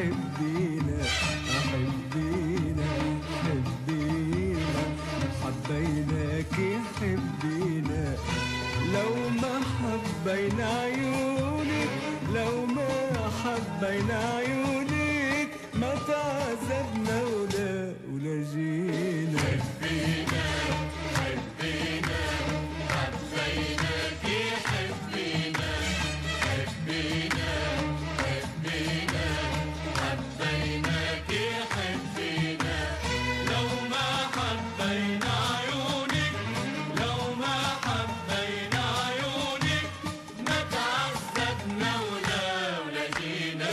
حبينا حبينا حبينا حبيناك حبينا لو ما حبينا عيونك لو ما حبينا عيونك ما تعذبنا ولا جينا حبينا حبينا حبيناك حبينا حبينا حبينا حبيناك حبينا لو ما حبينا عيونك لو ما حبينا عيونك ما تعذبنا ولا جينا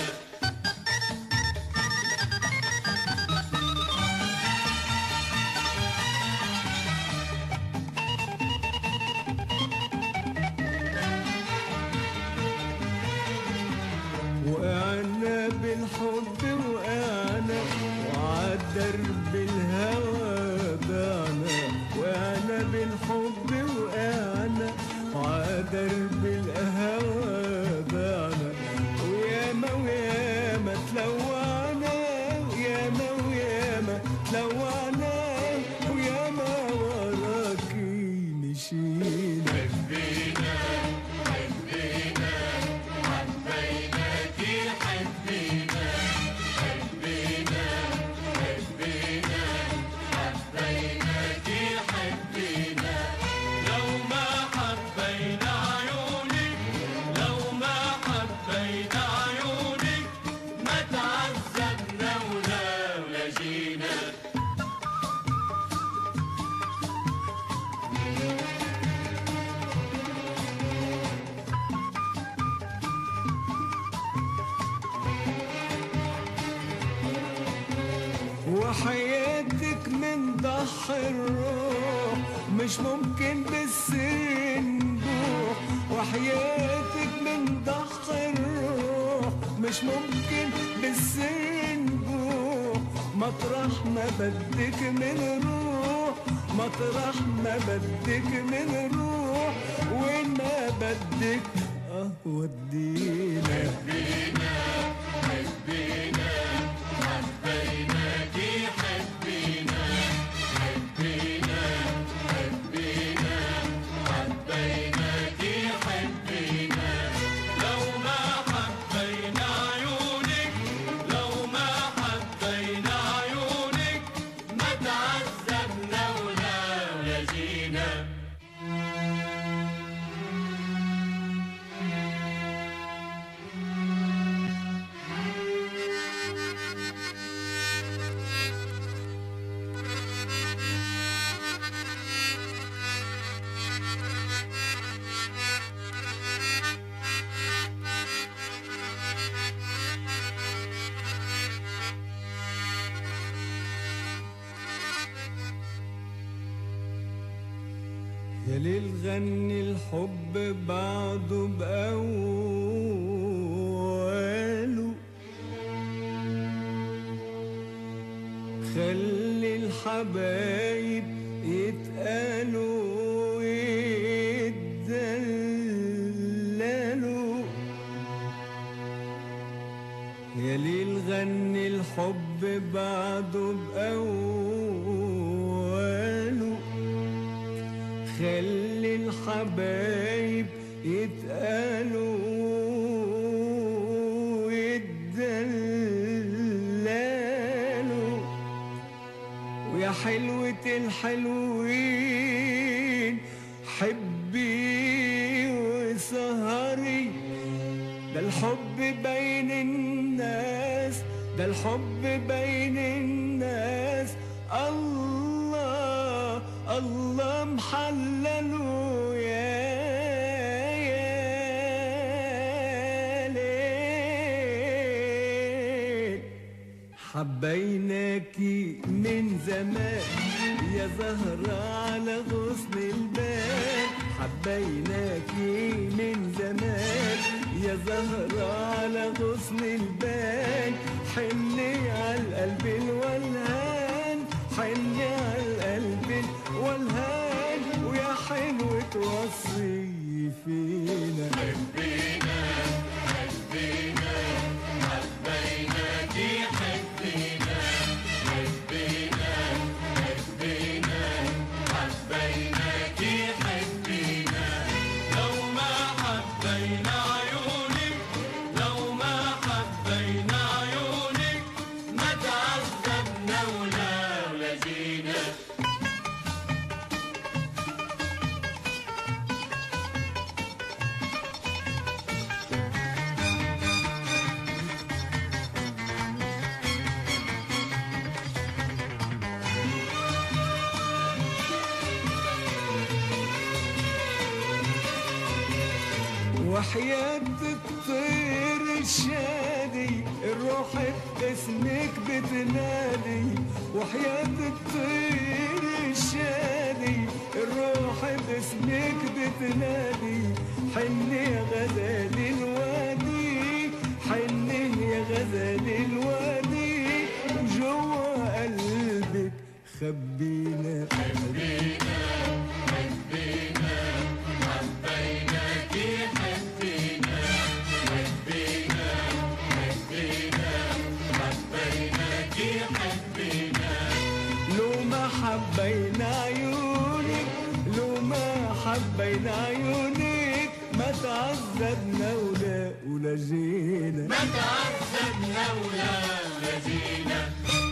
وقعنا بالحب وقعنا وعالدرب الهوى باعنا وقعنا بالحب وقعنا وعالدرب الهوى باعنا وياما وياما تلوعنا وياما وياما تلوعنا وياما وراكي مشينا حبينا حبينا حبيناك حبينا حبينا حبينا حبيناك حبينا لو ما حبينا عيونك لو ما حبينا عيونك ما تعذبنا ولا جينا وحياتك من ضحي الروح مش ممكن بالسر نبوح وحياتك من ضحي الروح مش ممكن بالسر نبوح مطرح ما بدك من روح مطرح ما بدك من روح وين ما بدك ودينا حبينا حبينا حبيناك حبينا حبينا حبينا حبيناك حبينا لو ما حبينا عيونك لو ما حبينا عيونك ما تعذبنا ولا جينا يا ليل غني الحب بعده بأوله خلي الحبايب يتقالوا يتدللوا يا ليل غني الحب بعده بأوله خلي الحبايب يتقالوا يتدللوا ويا حلوة الحلوين حبي وسهري ده الحب بين الناس ده الحب بين الناس الله الله محلله يا ليل حبيناكي من زمان يا زهرة على غصن البال حبيناكي من زمان يا زهرة على غصن البال حني على القلب الولهان حني على القلب الولهان ويا حلوة توصي فينا حبينا حبينا حبيناك وحياة الطير الشادي الروح باسمك بتنادي، وحياة الطير الشادي الروح باسمك بتنادي. حن يا غزال الوادي، حن يا غزال الوادي، جوا قلبك خبينا حبينا حبينا حبيناكي حبينا حبينا حبينا حبيناكي حبينا. لو ما حبينا عيونك، لو ما حبينا عيونك، ما تعذبنا ولا جينا، ما تعذبنا ولا جينا.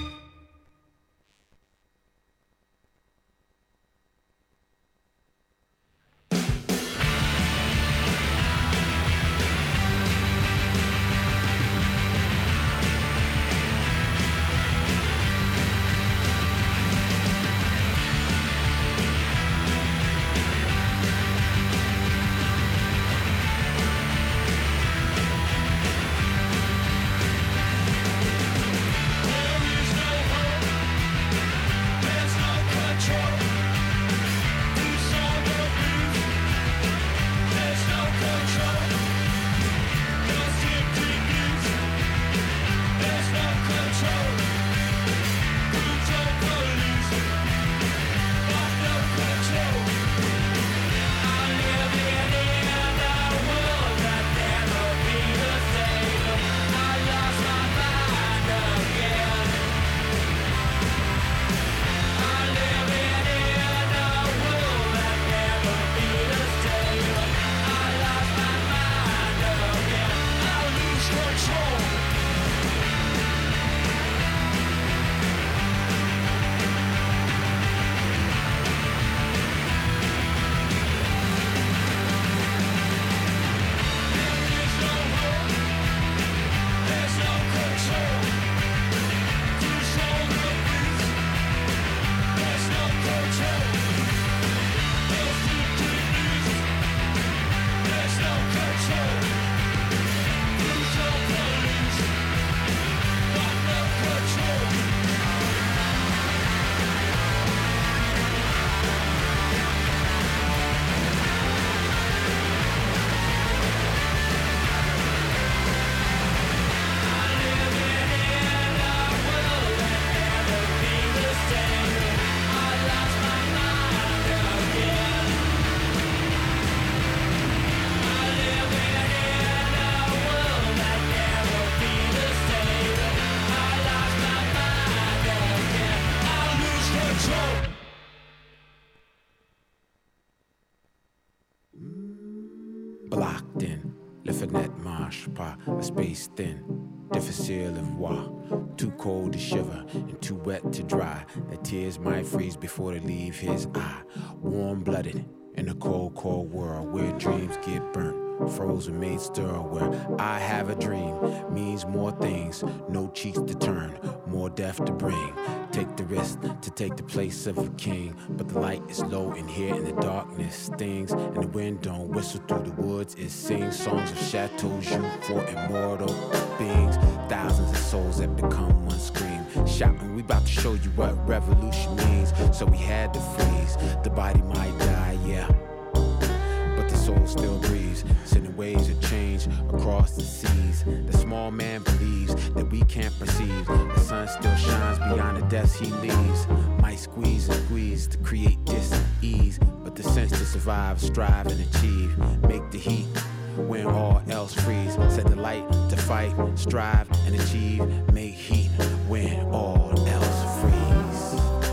Blocked in, le fenêtre marche pas, a space thin, difficile à voir, too cold to shiver and too wet to dry. The tears might freeze before they leave his eye. Warm-blooded in a cold, cold world where dreams get burnt, frozen made stir. Where I have a dream means more things, no cheeks to turn, more death to bring. Take the risk to take the place of a king, but the light is low in here and the darkness stings, and the wind don't whistle through the woods. It sings songs of chateaus you for immortal beings, thousands of souls that become one scream, shouting, we about to show you what revolution means. So we had to freeze, the body might die, yeah, but the soul still breathes, sending waves of change across the seas. The small man believes that we can't perceive. The sun still shines beyond the depths he leaves. Might squeeze and squeeze to create dis-ease, but the sense to survive, strive and achieve. Make the heat when all else freeze. Set the light to fight, strive and achieve. Make heat when all else freeze.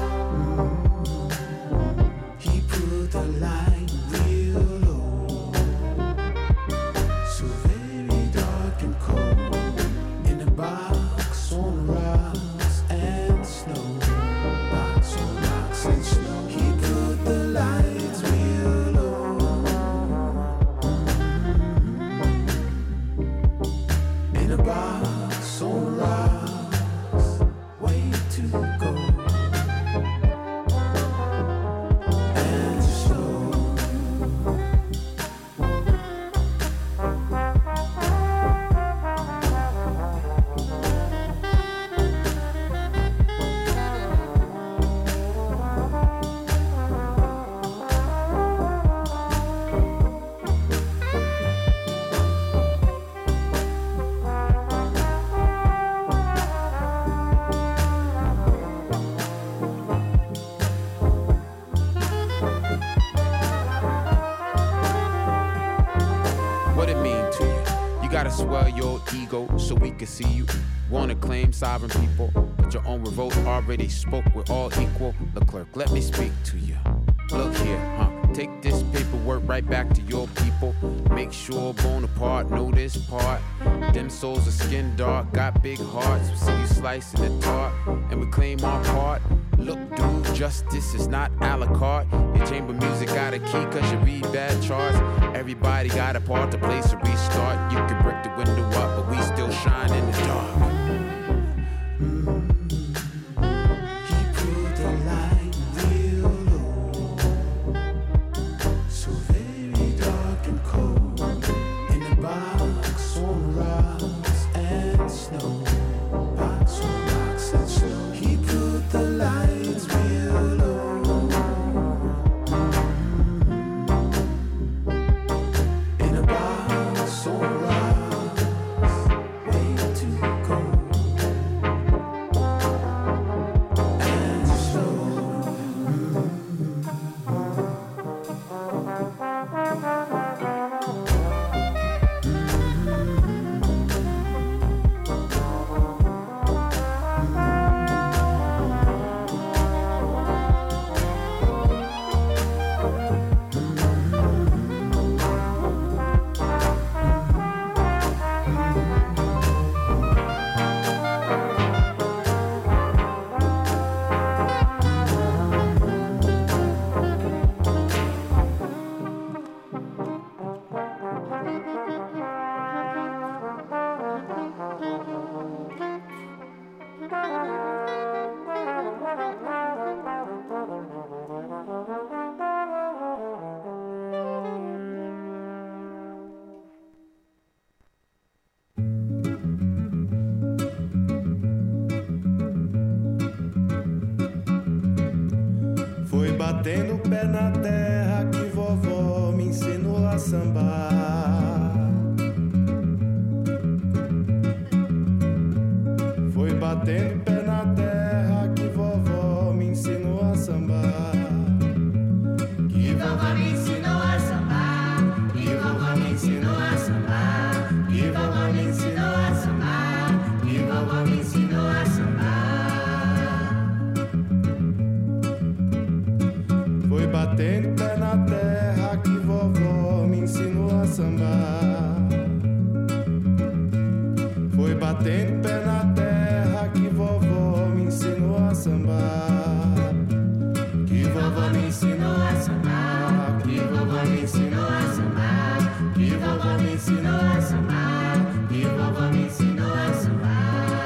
He put the light real low, so very dark and cold, in a box on rocks and snow. Box on rocks and snow. He put the lights real low, in a box on rocks swell your ego so we can see you. Wanna claim sovereign people, but your own revolt already spoke. We're all equal. Leclerc, let me speak to you. Look here, take this paperwork right back to your people. Make sure Bonaparte know this part. Them souls are skin dark, got big hearts. We see you slicing the tart, and we claim our part. Look, dude, justice is not a la carte. Your chamber music got a key cause you read bad charts. Everybody got a part to play, so restart. You can break the window up, but we still shine in the dark. Batendo o pé na terra que vovó me ensinou a sambar. Foi batendo o pé na terra que vovó me ensinou a sambar. Que vovó me ensinou a sambar. Que vovó me ensinou a sambar. Que vovó me ensinou a sambar. Que vovó me ensinou a sambar. Foi batendo pé na terra que vovó me ensinou a sambar. Foi batendo pé na terra que vovó me ensinou a sambar. Que vovó me ensinou a sambar. Que vovó me ensinou a sambar. Que vovó me ensinou a sambar. Que vovó me ensinou a sambar.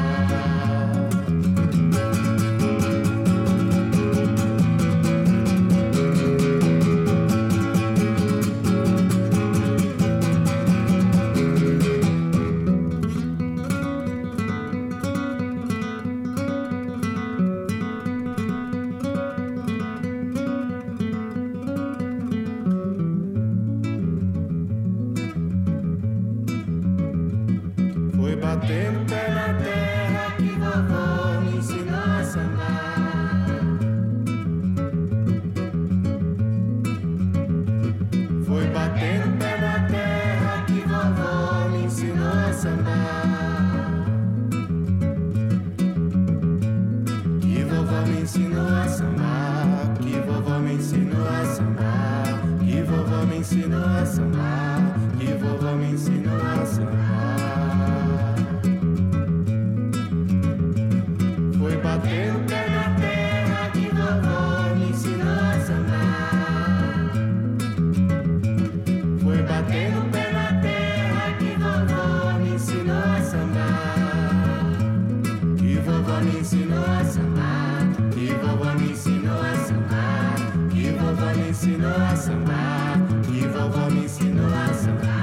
Batendo pé na terra que vovó me ensinou a sambar. Foi batendo pé na terra que vovó me ensinou a sambar. Que vovó me ensinou a sambar. Que vovó me ensinou a sambar. Que vovó me ensinou a sambar. Que vovó me ensinou a sambar. Batendo pé na terra que vovó me ensinou a sambar. Foi batendo pé na terra que vovó me ensinou a sambar. Que vovó me ensinou a sambar. Que vovó me ensinou a sambar. Que vovó me ensinou a sambar. Que vovó me ensinou a sambar.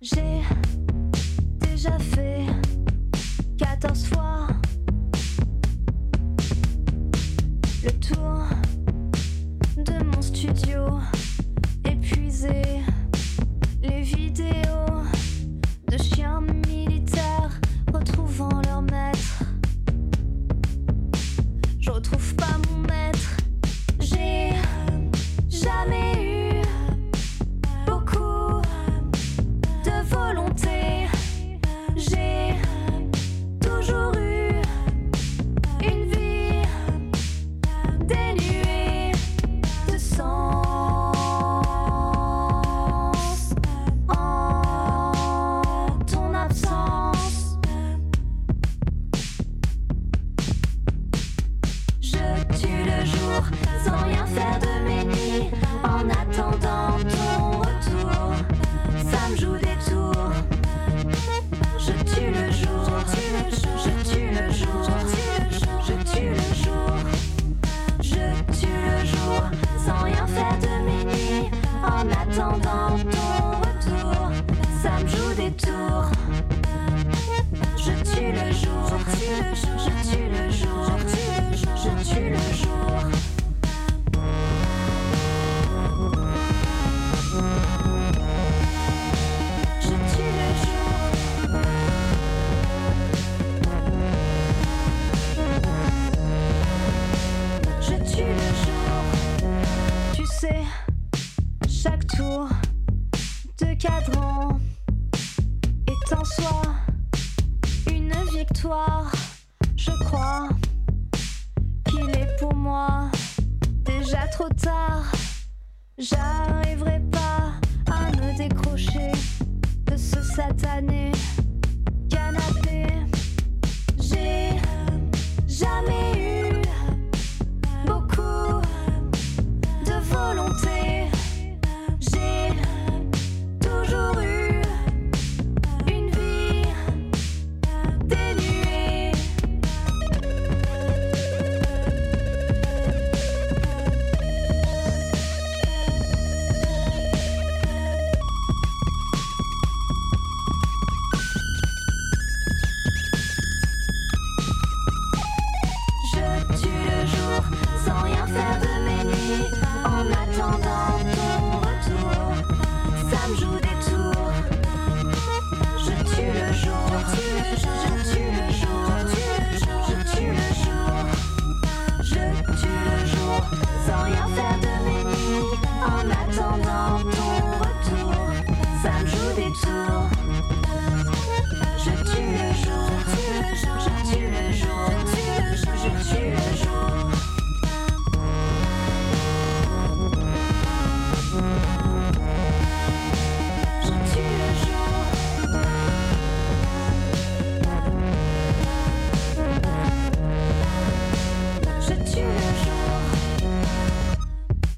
J'ai déjà fait 14 fois le tour de mon studio, épuisé les vidéos de chiens militaires retrouvant leur maître. Je retrouve pas mon maître. J'ai jamais eu beaucoup de volonté. J'ai toujours eu une vie dénuée de sens. En ton absence, je tue le jour sans rien faire de mes nuits. En attendant ton retour, ça me joue des tours. Je tue le jour, je tue le jour, je tue le jour, je tue le jour sans rien faire de mes nuits. En attendant ton retour, ça me joue des tours. Je tue le jour, je tue le jour, je tue le jour, je tue le jour. Je tue le jour. Tu sais, chaque tour de cadran est en soi une victoire. Je crois qu'il est pour moi déjà trop tard. J'arriverai pas à me décrocher de ce satané canapé. J'ai jamais eu beaucoup de volonté. J'ai toujours eu une vie dénuée. Je tue le jour sans rien faire de mes nuits. En attendant ton retour, ça me joue des tours. Je tue le jour, je tue le jour, je tue le jour, je tue le jour sans rien faire de mes nuits. En attendant ton retour, ça me joue des tours. Je tue le jour, je tue le jour, je tue le jour. Je tue le jour. Je tue le jour.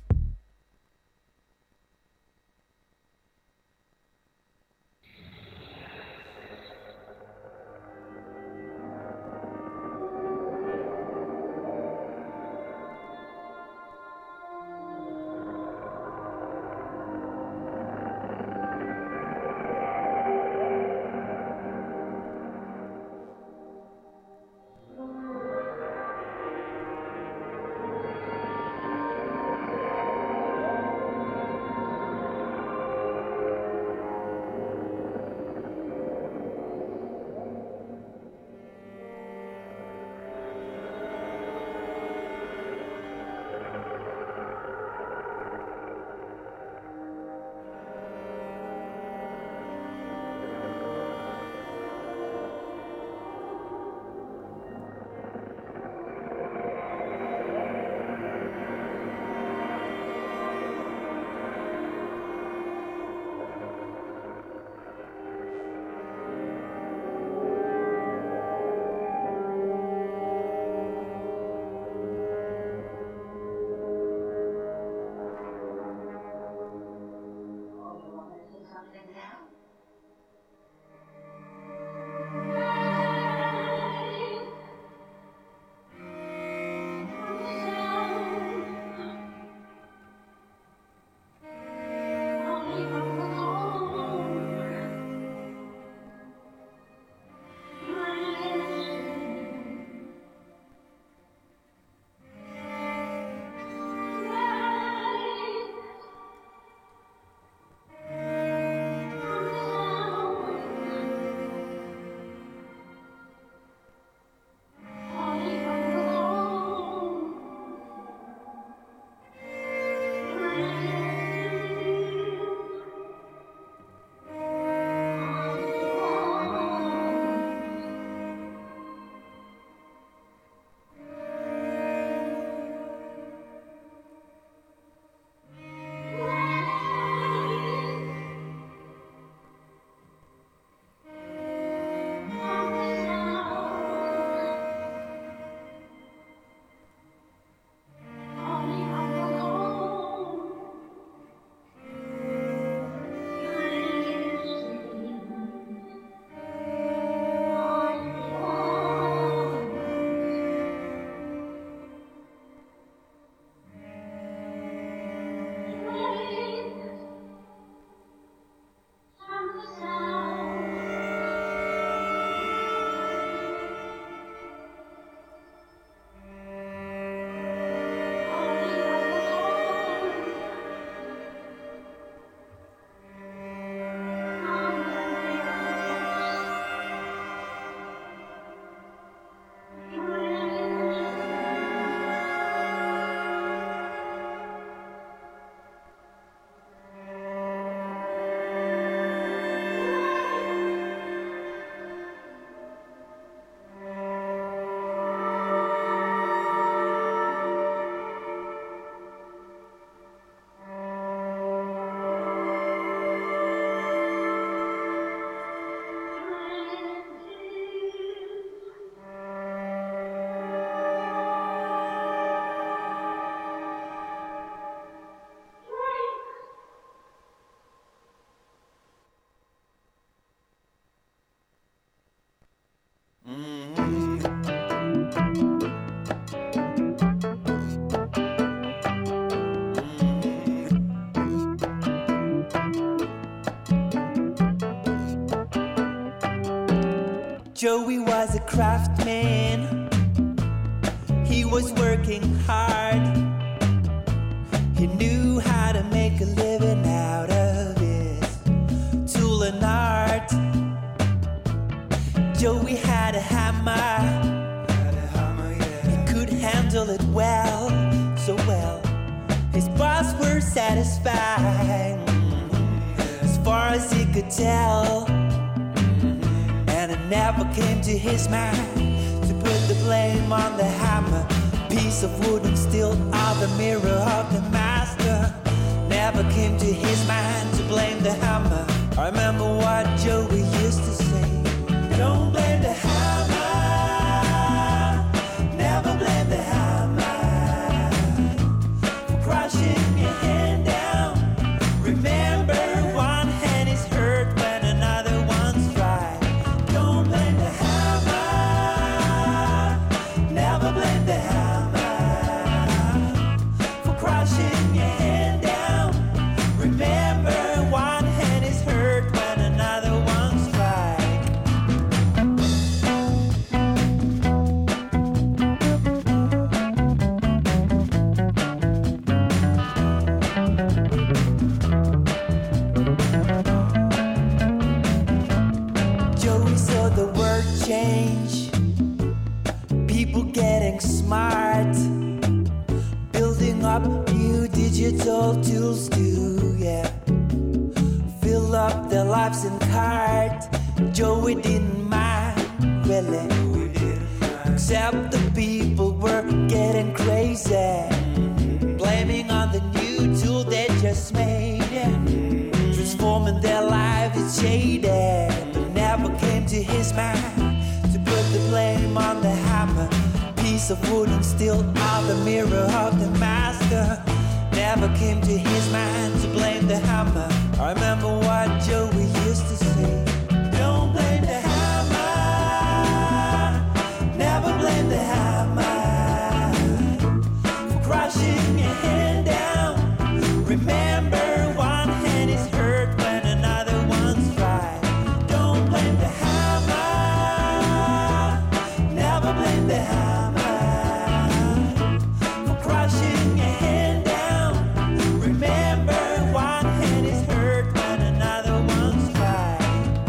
Joey was a craftsman. He was working hard. He knew how to make a living out of his tool and art. Joey had a hammer. He could handle it well, so well. His boss were satisfied, as far as he could tell. And it never came to his mind to put the blame on the hammer, piece of wood and steel, or the mirror of the master. Never came to his mind to blame the hammer. I remember what Joey used to say: don't blame the hammer, never blame the hammer for crushing your hand down. Remember, one hand is hurt when another one's dry. Don't blame the hammer, never blame the hammer for crushing your hand down. Remember, one hand is hurt when another one's dry. Joey saw the world change, people getting smart, building up new digital tools to, yeah, fill up their lives in cart. Joey didn't mind, really, except the people were getting crazy, blaming on the new tool they just made, transforming their lives, it's shaded. But never came to his mind to put the blame on the hammer, piece of wood and steel, or the mirror of the master. Never came to his mind to blame the hammer. I remember what Joey used to say: don't blame the hammer, never blame the hammer for crushing your hand down. Remember, one hand is hurt when another one's dry. Don't blame the hammer, never blame the hammer for crushing your hand down. Remember, one hand is hurt when another one's dry.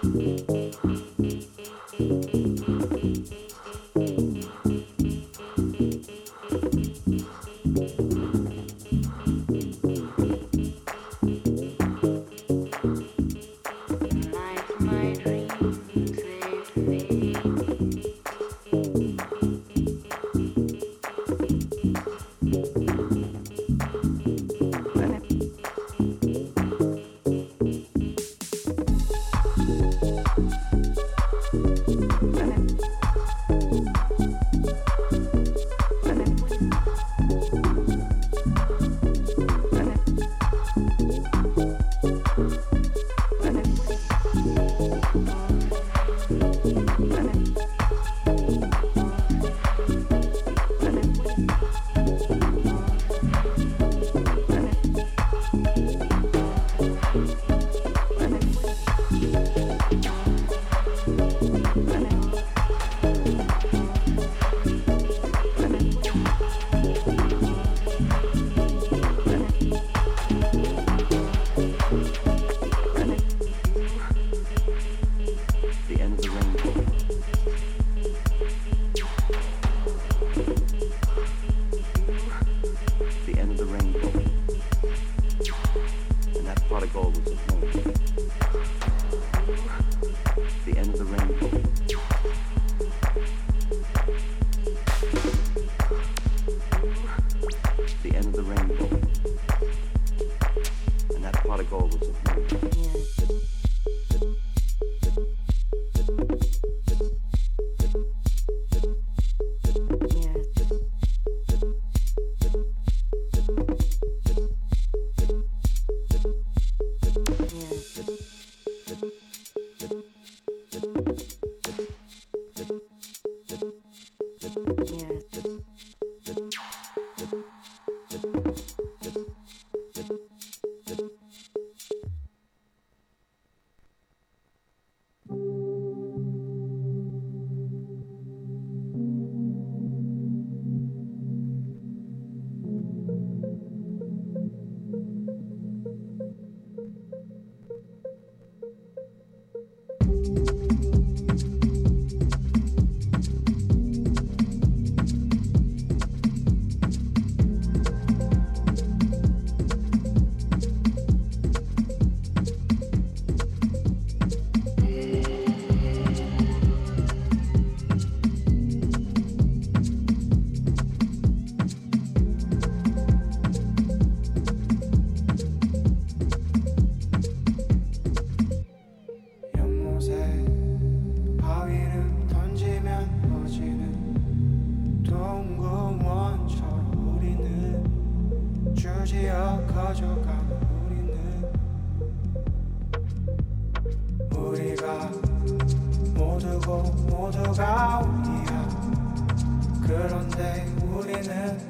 모두가 우리야. 그런데 우리는